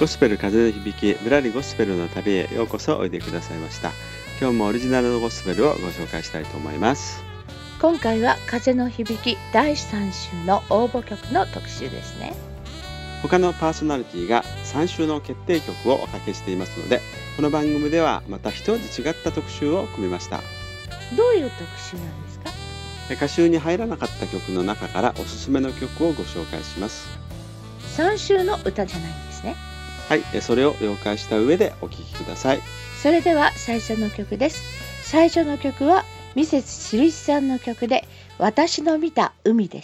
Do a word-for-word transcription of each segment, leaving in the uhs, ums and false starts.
ゴスペル風の響き、ぶらりゴスペルの旅へようこそおいでくださいました。今日もオリジナルのゴスペルをご紹介したいと思います。 今回は風の響きだいさん週の応募曲の特集ですね。 他のパーソナリティがさん週の決定曲をおかけしていますので、この番組ではまた一味違った特集を組みました。 どういう特集なんですか？ 歌集に入らなかった曲の中からおすすめの曲をご紹介します。 さん週の歌じゃないんですね。 はい、それを了解した上でお聴きください。 それでは最初の曲です。最初の曲はミセスしるしさんの曲で私の見た海です。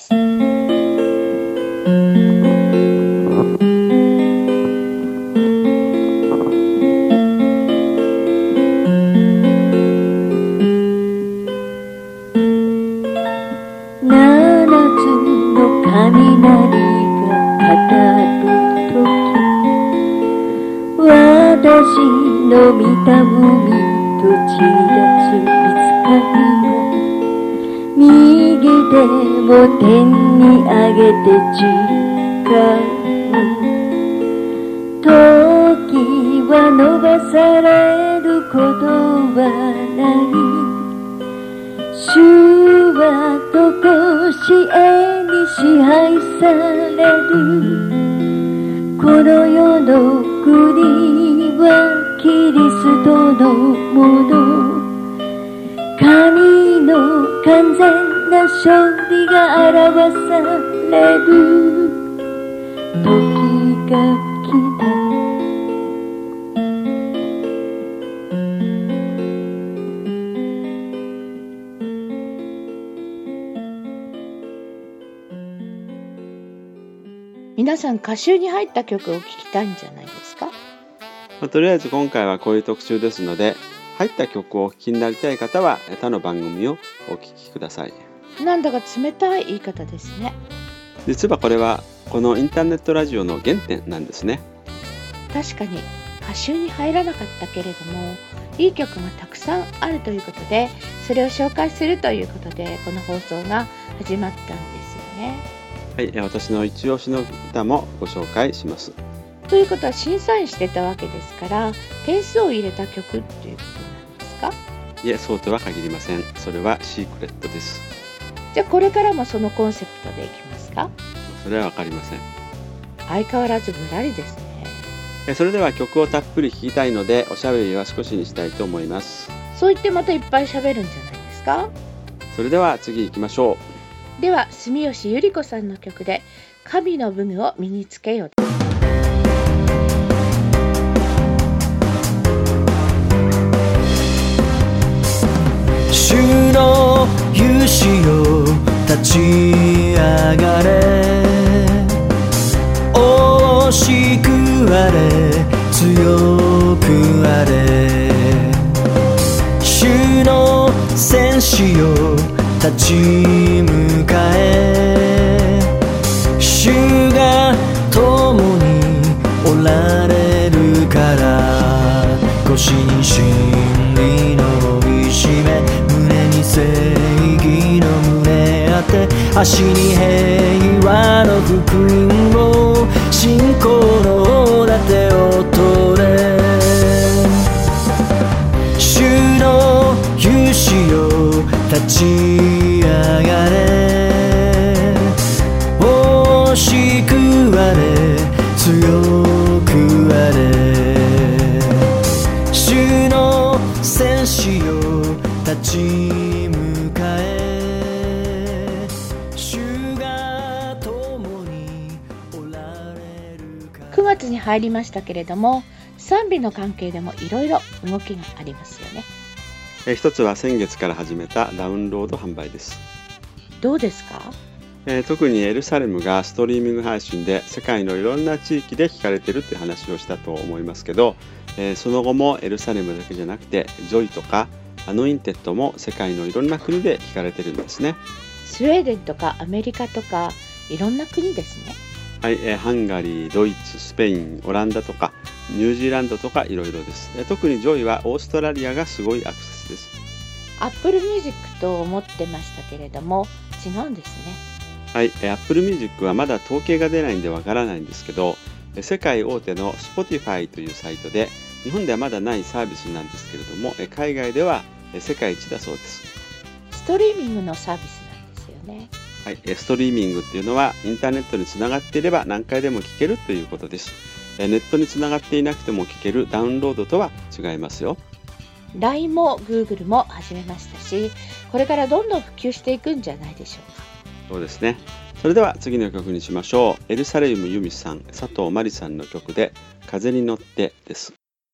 私の見た海と散り出すいつかには右手を天に上げて誓う。時は伸ばされることはない。主はとこしえに支配される。この世の国はキリストのもの。神の完全な勝利が表される時が来た。 皆さん歌集に入った曲を聴きたいんじゃないですか？ まあ、とりあえず今回はこういう特集ですので、入った曲をお聴きになりたい方は他の番組をお聴きください。 なんだか冷たい言い方ですね。 実はこれはこのインターネットラジオの原点なんですね。 確かに歌集に入らなかったけれども、いい曲がたくさんあるということで、それを紹介するということでこの放送が始まったんですよね。 はい、私の一押しの歌もご紹介します。 ということは審査員してたわけですから、点数を入れた曲っていうことなんですか？ いえ、そうとは限りません。それはシークレットです。 じゃあこれからもそのコンセプトでいきますか？ それはわかりません。 相変わらずぶらりですね。 それでは曲をたっぷり聴きたいので、おしゃべりは少しにしたいと思います。 そう言ってまたいっぱい喋るんじゃないですか？ それでは次行きましょう。 では住吉ゆり子さんの曲で神の武具を身につけよう。 主の勇士よ立ち上がれ、惜しくあれ強くあれ。主の戦士よ立ち向かえ、主が共におられるから。腰に真理の石目、胸に正義の胸当て、足に平和の福音を、信仰の盾を取れ。主の勇士よ立ち上がれ、惜しくあれ強くあれ。主の戦士よ立ち向かえ、主が共におられるから。 くがつに入りましたけれども、賛美の関係でもいろいろ動きがありますよね。 え一つは先月から始めたダウンロード販売です。 どうですか？ えー、特にエルサレムがストリーミング配信で世界のいろんな地域で聞かれてるって話をしたと思いますけど、えー、その後もエルサレムだけじゃなくてジョイとかアノインテッドも世界のいろんな国で聞かれてるんですね。 スウェーデンとかアメリカとかいろんな国ですね。 はい、えー、ハンガリー、ドイツ、スペイン、オランダとかニュージーランドとかいろいろです。えー、特にジョイはオーストラリアがすごいアクセスです。 Apple Music と思ってましたけれども違うんですね。 はい、えー、Apple Music はまだ統計が出ないんでわからないんですけど、 世界大手の Spotify というサイトで、日本ではまだないサービスなんですけれども、海外では世界一だそうです。 ストリーミングのサービスなんですよね。 はい、ストリーミングっていうのはインターネットにつながっていれば何回でも聞けるということです。ネットにつながっていなくても聞けるダウンロードとは違いますよ。 ライン も Google も始めましたし、これからどんどん普及していくんじゃないでしょうか。 そうですね。それでは次の曲にしましょう。エルサレム由美さん、佐藤真理さんの曲で風に乗ってです。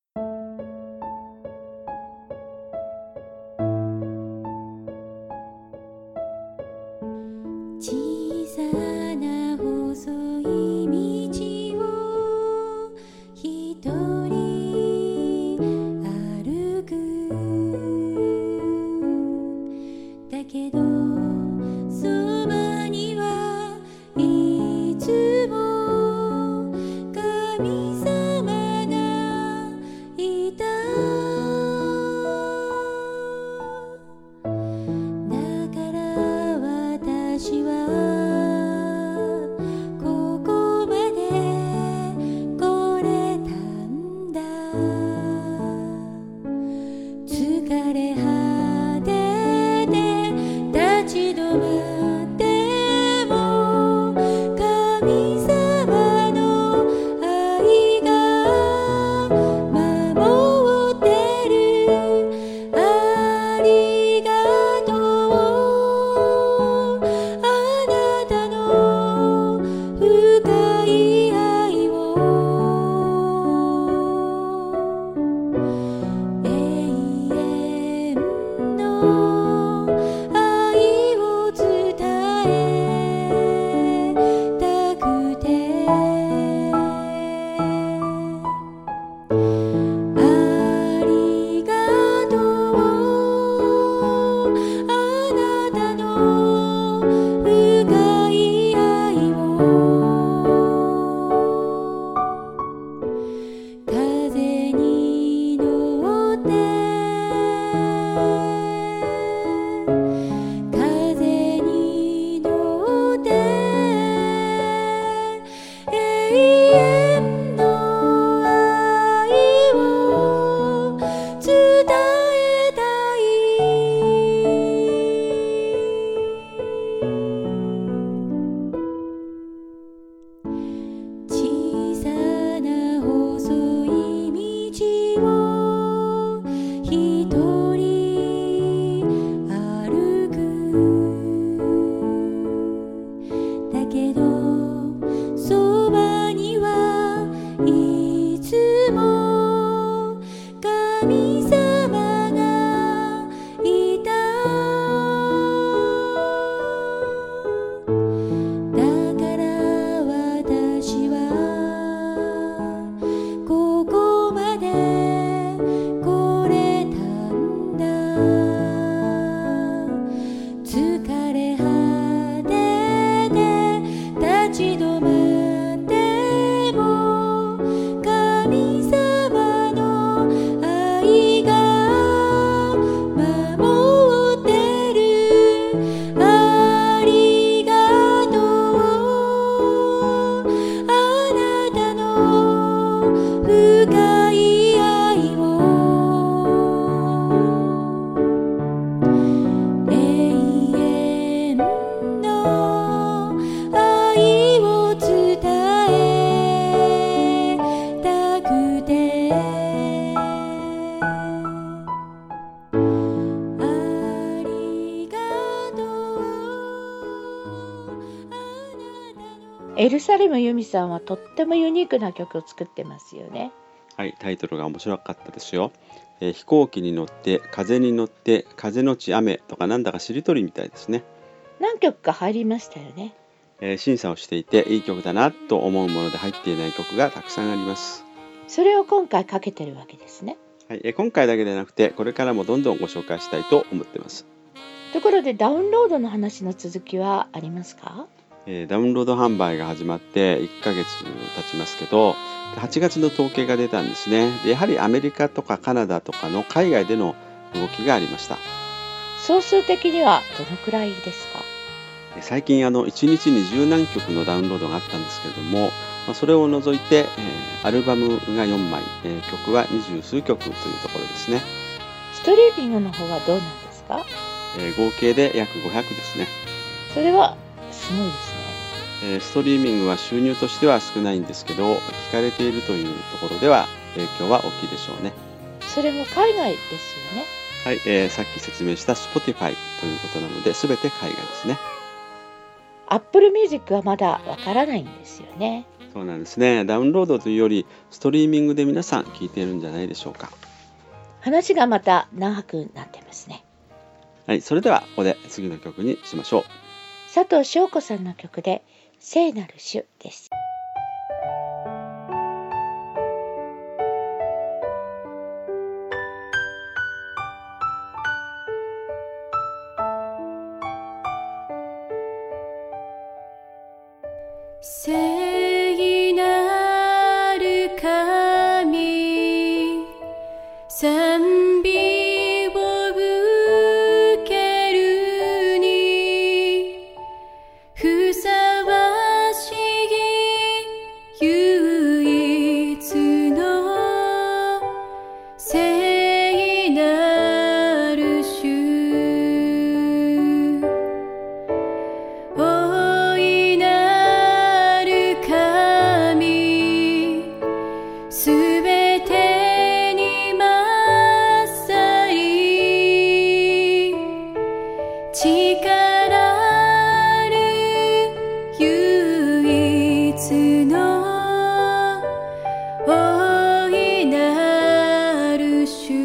エルサレム由美さんはとってもユニークな曲を作ってますよね。 はい、タイトルが面白かったですよ。えー飛行機に乗って風に乗って風のち雨とかなんだかしりとりみたいですね。 何曲か入りましたよね。 えー審査をしていていい曲だなと思うもので入っていない曲がたくさんあります。 それを今回かけてるわけですね。 はい、えー今回だけでなくてこれからもどんどんご紹介したいと思ってます。 ところでダウンロードの話の続きはありますか？ えーダウンロード販売が始まっていっかげつ経ちますけど、はちがつの統計が出たんですね。でやはりアメリカとかカナダとかの海外での動きがありました。 総数的にはどのくらいですか？ 最近あのいちにちに十何曲のダウンロードがあったんですけれども、 まあ、それを除いて、えー、アルバムがよんまい、えー、曲は二十数曲というところですね。 ストリーミングの方はどうなんですか？ えー、合計で約ごひゃくですね。 それはすごいですね。 えー、ストリーミングは収入としては少ないんですけど、聞かれているというところでは影響は大きいでしょうね。 それも海外ですよね。 はい、えー、さっき説明した Spotify ということなので、全て海外ですね。 Apple Music はまだわからないんですよね。 そうなんですね。ダウンロードというよりストリーミングで皆さん聞いているんじゃないでしょうか。 話がまた長くなってますね。 はい、それではここで次の曲にしましょう。 佐藤翔子さんの曲で聖なる主です。 聖なる神、賛美を受けるにふさわしい唯一の聖なる主、大いなる神、すべてに勝り力ある唯一の大いなる主。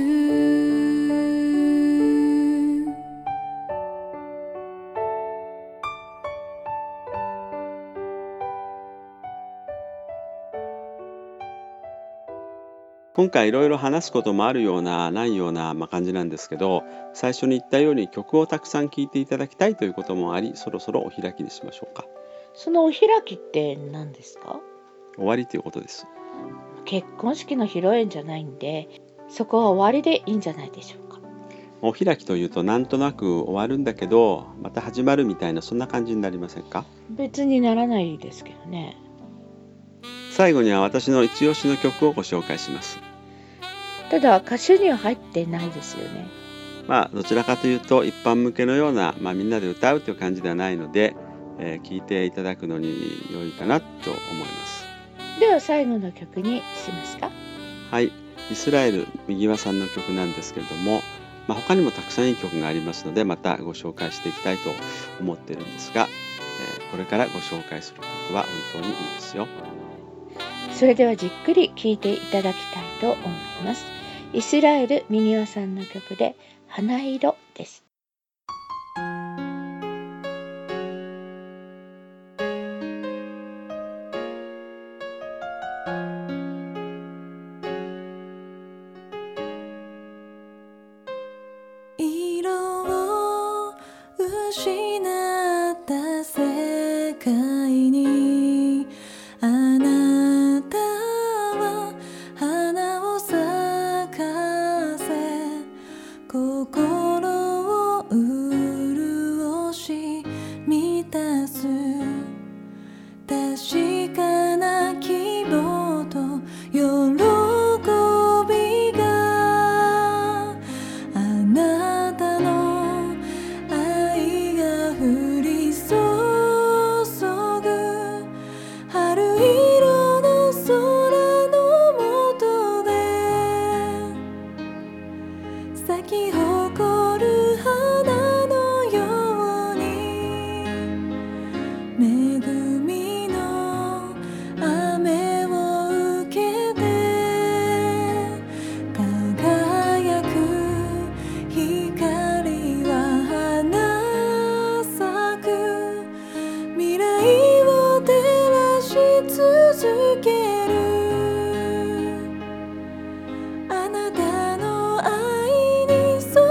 今回いろいろ話すこともあるようなないような、まあ、感じなんですけど、最初に言ったように曲をたくさん聴いていただきたいということもあり、そろそろお開きにしましょうか。 そのお開きって何ですか？ 終わりということです。 結婚式の披露宴じゃないんで、そこは終わりでいいんじゃないでしょうか。 お開きというとなんとなく終わるんだけどまた始まるみたいな、そんな感じになりませんか？ 別にならないですけどね。 最後には私の一押しの曲をご紹介します。 ただ歌手には入ってないですよね。 まあどちらかというと一般向けのような、まあ、みんなで歌うという感じではないので、えー、聴いていただくのに良いかなと思います。 では最後の曲にしますか？ はい、イスラエル右輪さんの曲なんですけれども、まあ、他にもたくさんいい曲がありますのでまたご紹介していきたいと思っているんですが、えー、これからご紹介する曲は本当にいいですよ。 それではじっくり聴いていただきたいと思います。イスラエル右輪さんの曲で花色です。 色を失った世界にあなたは花を咲かせ、心を潤し満たす確かな希望と喜びがあなたの愛が降り注ぐ春色の空の下で咲き誇る花のように恵みの雨を受けて輝く光は花咲く未来を照らし続ける、あなたの愛に添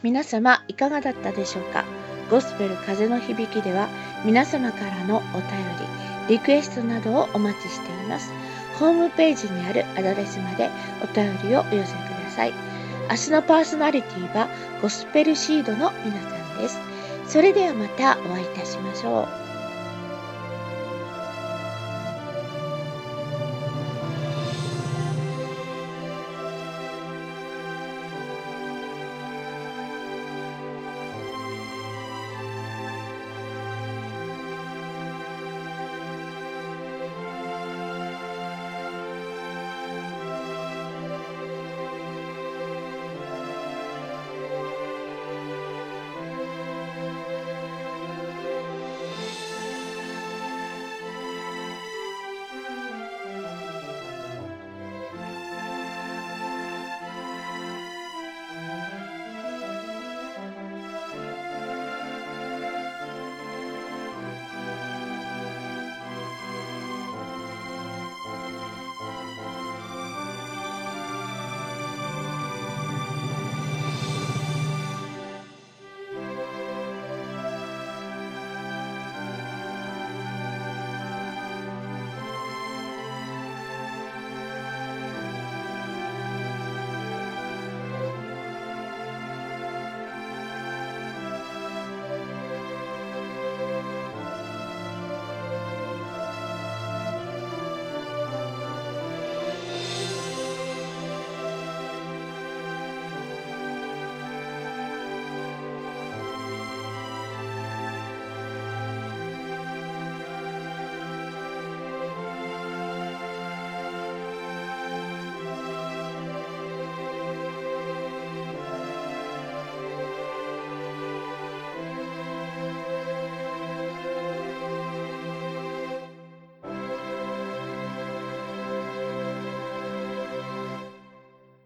皆様いかがだったでしょうか。ゴスペル風の響きでは皆様からのお便り、リクエストなどをお待ちしています。ホームページにあるアドレスまでお便りをお寄せください。明日のパーソナリティはゴスペルシードの皆さんです。それではまたお会いいたしましょう。